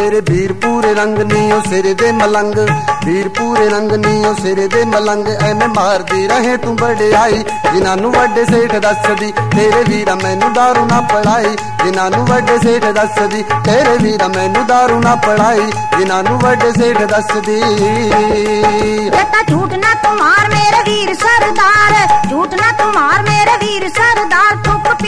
ਮੇਰੇ ਵੀਰ ਪੂਰੇ ਰੰਗ ਨੀਓ ਸਿਰ ਦੇ ਮਲੰਗ, ਵੀਰ ਪੂਰੇ ਰੰਗ ਨੀਓ ਸਿਰ ਦੇ ਮਲੰਗ, ਐਵੇਂ ਮਾਰਦੀ ਰਹੇ ਤੂੰ ਵਡਿਆਈ ਜਿਨ੍ਹਾਂ ਨੂੰ ਵੱਡੇ ਸੇਠ ਦੱਸਦੀ, ਤੇਰੇ ਵੀਰਾ ਮੈਨੂੰ ਦਾਰੂ ਨਾ ਪੜਾਈ ਜਿਨ੍ਹਾਂ ਨੂੰ ਵੱਡੇ ਸੇਠ ਦੱਸਦੀ, ਤੇਰੇ ਵੀਰਾ ਮੈਨੂੰ ਦਾਰੂ ਨਾ ਪੜਾਈ ਜਿਨ੍ਹਾਂ ਨੂੰ ਵੱਡੇ ਸੇਠ ਦੱਸਦੀ। बेटा झूठ ना तुम्हार मेरे वीर सरदार, झूठ ना तुम्हार मेरे वीर सरदार,